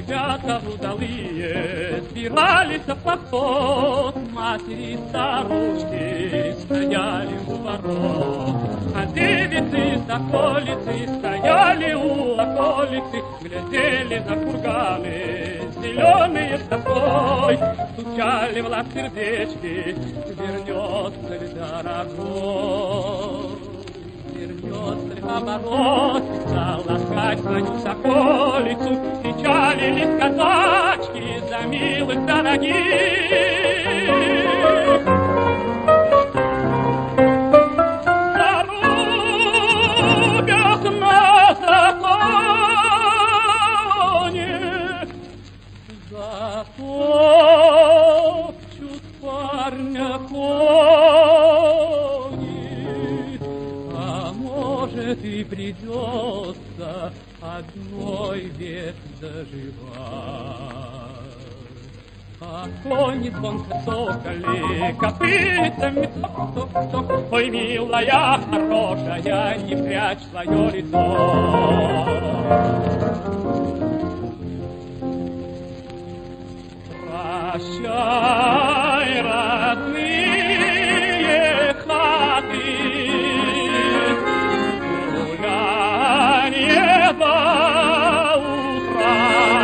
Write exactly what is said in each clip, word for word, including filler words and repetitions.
Ребята удалые собирались в поход, матери и старушки стояли у ворот, а девицы с околицы стояли у околицы, глядели на курганы зеленые с тобой, стучали в лоб сердечки, вернется ли дорогой. Вернется ли наоборот, стал ласкать свою соколицу, печалились казачки за милых дорогих. Зарубят на законе, затопчут парня кони, а может и придется одной век доживать. А кони звонко цокали, копытами цок-цок-цок. Ой, милая, хорошая, не прячь свое лицо. Прощай, родные хаты, гулянье до утра.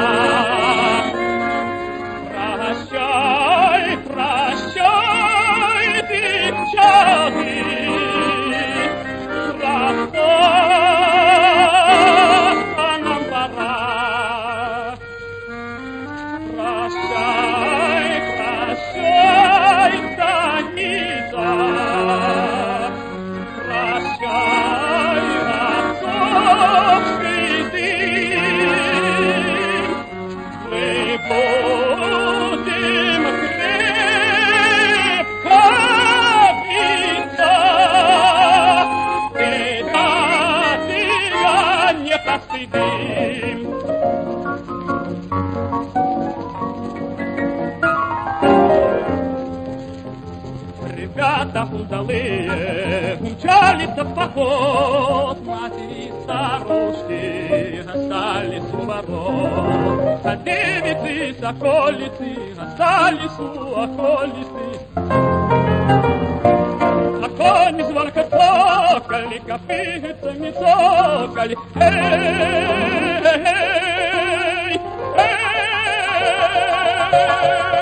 Прощай, прощай, девчаты, расстаться нам пора. Прощай, прощай, станица, прощай, рассохший дым, мы будем крепко биться, и до тебя не постыдим. Ребята удалые умчались в поход, матери и старушки остались у ворот, а девицы с околицы остались у околицы. А кони звонко цокали, копытами цокали. Эй, эй, эй, эй.